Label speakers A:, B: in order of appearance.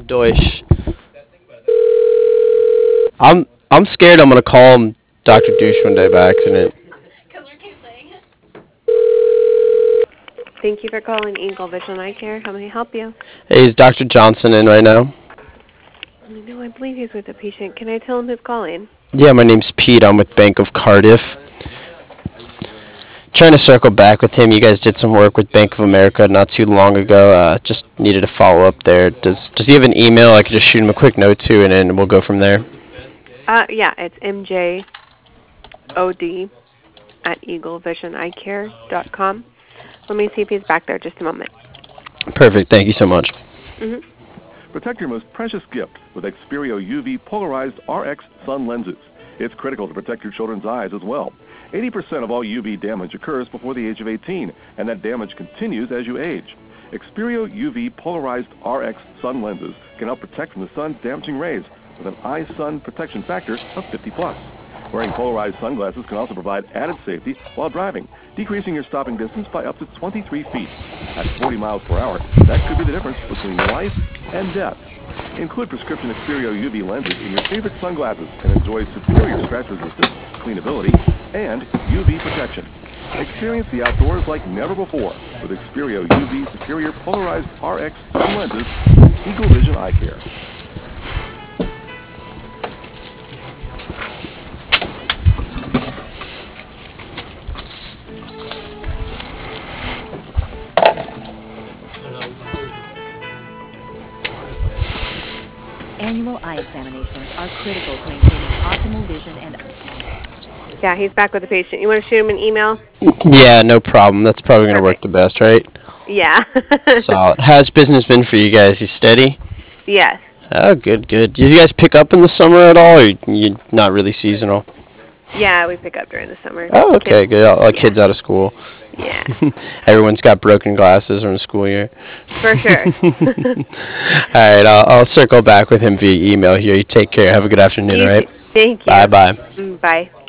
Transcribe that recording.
A: Deutsch. I'm scared I'm gonna call him Dr. Douche one day by accident.
B: Thank you for calling Eagle Vision Eye Care. How may I help you?
A: Hey, is Dr. Johnson in right now?
B: No, I believe he's with a patient. Can I tell him who's calling?
A: Yeah, my name's Pete. I'm with Bank of Cardiff. Trying to circle back with him. You guys did some work with Bank of America not too long ago. Just needed to follow up there. Does he have an email I could just shoot him a quick note to, and then we'll go from there?
B: Yeah, it's MJOD at eaglevisioneyecare.com. Let me see if he's back there. Just a moment.
A: Perfect. Thank you so much.
B: Mm-hmm.
C: Protect your most precious gift with Experio UV Polarized RX Sun Lenses. It's critical to protect your children's eyes as well. 80% of all UV damage occurs before the age of 18, and that damage continues as you age. Experio UV Polarized RX Sun Lenses can help protect from the sun's damaging rays with an eye-sun protection factor of 50+. Wearing polarized sunglasses can also provide added safety while driving, decreasing your stopping distance by up to 23 feet. At 40 miles per hour, that could be the difference between life and death. Include prescription Experio UV lenses in your favorite sunglasses and enjoy superior scratch resistance, cleanability, and UV protection. Experience the outdoors like never before with Experio UV Superior Polarized RX Sun Lenses from Eagle Vision Eye Care.
D: Annual eye examinations are critical to maintaining optimal vision and...
B: Yeah, he's back with the patient. You want to shoot him an email?
A: Yeah, no problem. That's probably going to work the best, right?
B: Yeah.
A: Solid. How's business been for you guys? You steady?
B: Yes.
A: Oh, good, good. Did you guys pick up in the summer at all, or you not really seasonal?
B: Yeah, we pick up during the summer.
A: Oh, okay, good. All kids out of school.
B: Yeah.
A: Everyone's got broken glasses from the school year.
B: For sure.
A: All right, I'll circle back with him via email here. You take care. Have a good afternoon, all right?
B: Thank you.
A: Bye-bye.
B: Bye.